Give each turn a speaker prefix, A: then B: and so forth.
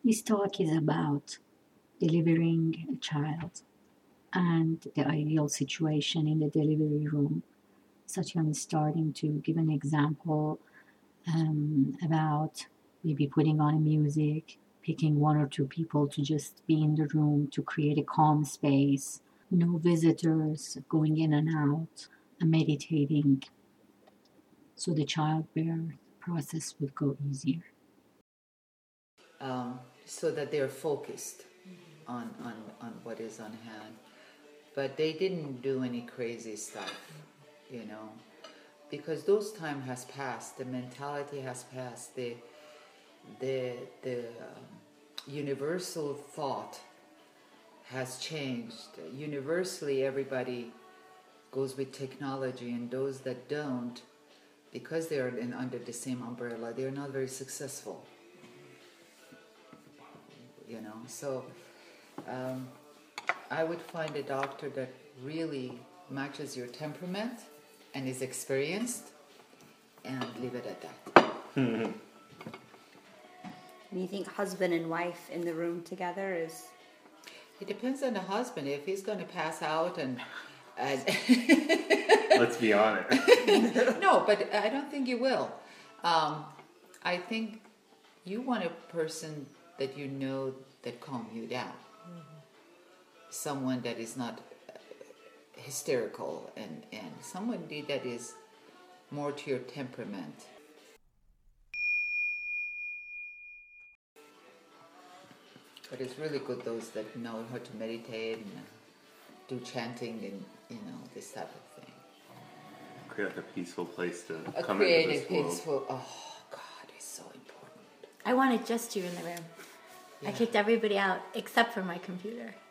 A: This talk is about delivering a child and the ideal situation in the delivery room. Satyan is starting to give an example about maybe putting on music, picking one or two people to just be in the room to create a calm space, no visitors going in and out, and meditating so the childbirth process would go easier.
B: So that they're focused on what is on hand. But they didn't do any crazy stuff, because those time has passed, the mentality has passed, the universal thought has changed. Universally, everybody goes with technology, and those that don't, because they're under the same umbrella, they're not very successful. So I would find a doctor that really matches your temperament and is experienced, and leave it at that.
C: And you think husband and wife in the room together is?
B: It depends on the husband. If he's going to pass out and
D: let's be honest.
B: No, but I don't think you will. I think you want a person that that calm you down. Mm-hmm. Someone that is not hysterical and somebody that is more to your temperament. But it's really good those that know how to meditate and do chanting and this type of thing.
D: Create like a peaceful place to come
B: create
D: into this
B: a peaceful world. Oh God, it's so important.
E: I wanted just you in the room. Yeah. I kicked everybody out except for my computer.